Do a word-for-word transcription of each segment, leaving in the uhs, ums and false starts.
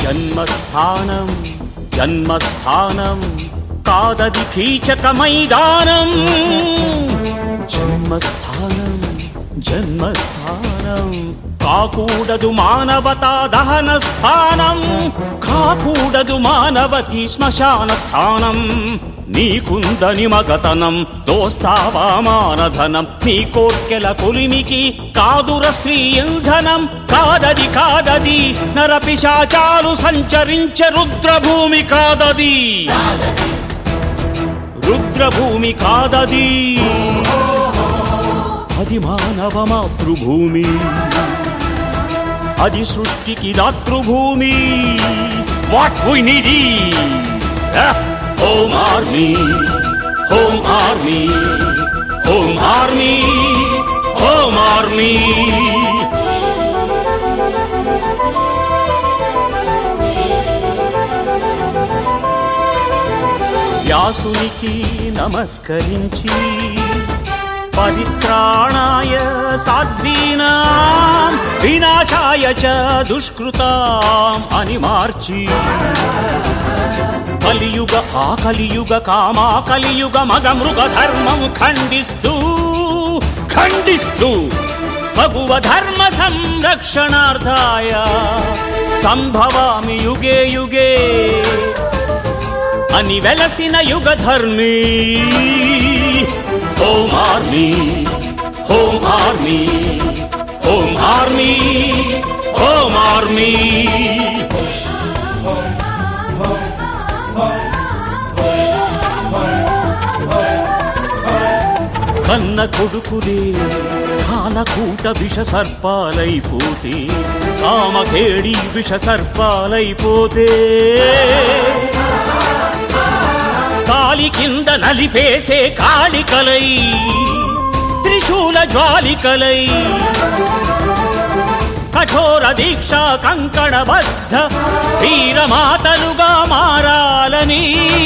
జన్మస్థానం జన్మస్థానం కాదది కీచక మైదానం. జన్మస్థానం జన్మస్థానం కాకూడదు మానవతా దహన స్థానం. కాకూడదు మానవతి శ్మశాన స్థానం. నీకుందని మగతనం దోస్తావా మానధనం. నీ కోర్కెల కొలిమికి కాదుర స్త్రీ ఇంధనం. కాదది కాదది నరపిశాచాలు సంచరించే రుద్రభూమి కాదది. రుద్రభూమి కాదది. అది మానవ మాతృభూమి. అది సృష్టికి దాతృభూమి. What we need home army home army home army home army. వ్యాసునికి నమస్కరించి పరిత్రాణాయ సాధ్వీనాం వినాశాయ చ దుష్కృతాం అని మార్చి కలియుగ ఆ కలియుగ కామా కలియుగ మగ మృగ ధర్మము ఖండిస్తూ ఖండిస్తూ భగవ ధర్మ సంరక్షణార్థాయ సంభవామి యుగే యుగే అని వెలసిన యుగ ధర్మీ. Home army home army home army home army. కన్న కొడుకులే కాలకూట విష సర్పాలైపోతే కామకేడి విష సర్పాలైపోతే కాలి కింద నలిపేసే కాళికలై త్రిశూల జ్వాలికలై కఠోర దీక్ష కంకణబద్ధ వీరమాతలుగా మారాలని.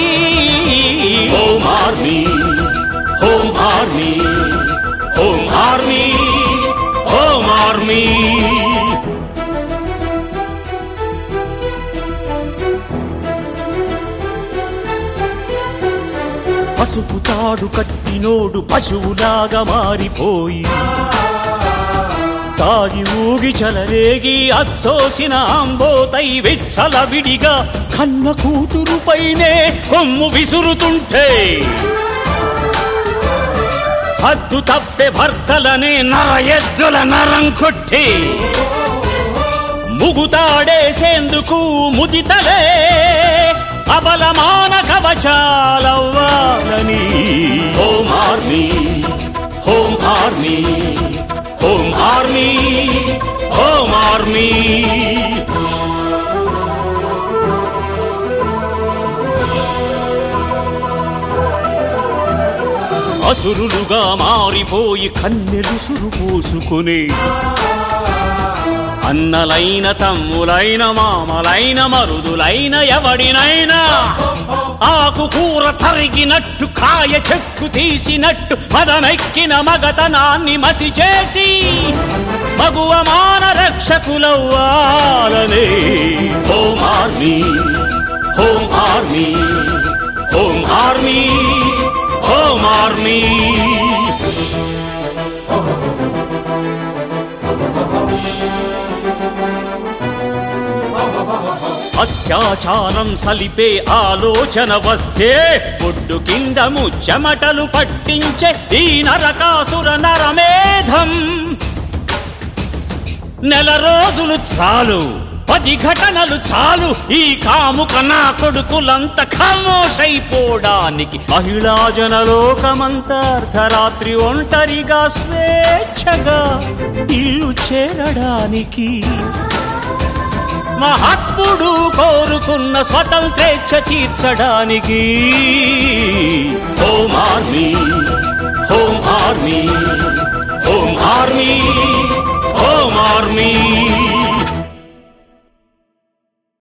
Home army home army home army home army. పసుపు తాడు కట్టినోడు పశువులాగా మారిపోయి తాగి ఊగి చలరేగి అచ్చోసిన అంబోతై విచ్చల విడిగా కన్న కూతురుపైనే కొమ్ము విసురుతుంటే హద్దు తప్పే భర్తలనే నర ఎద్దుల నరం కొట్టి ముగుతాడేసేందుకు ముదితలే అబలమాన కవచాలవ్వాలని. Home army home army home army home army. అసురులుగా మారిపోయి కన్నెలు సురు పోసుకునే అన్నలైన తమ్ములైన మామలైన మరుదులైన ఎవడినైనా ఆకు కూర తరిగినట్టు కాయ చెక్కు తీసినట్టు మదమెక్కిన మగతనాన్ని మసి చేసి మగువ మాన రక్షకులవ్వాలనే. Home army home army home army home army. అత్యాచారం సలిపే ఆలోచన వస్తే ఒడ్డు కింద ముచ్చమటలు పట్టించే ఈ నరకాసుర నరమేధం. నెల రోజులు చాలు పది ఘటనలు చాలు ఈ కాముక నా కొడుకులంత ఖమోషైపోవడానికి. మహిళా జనలోకమంతా అర్ధరాత్రి ఒంటరిగా స్వేచ్ఛగా ఇల్లు చేరడానికి మహాత్ముడు కోరుకున్న స్వతంత్రేచ్ఛ తీర్చడానికి. Home army home army home army home army.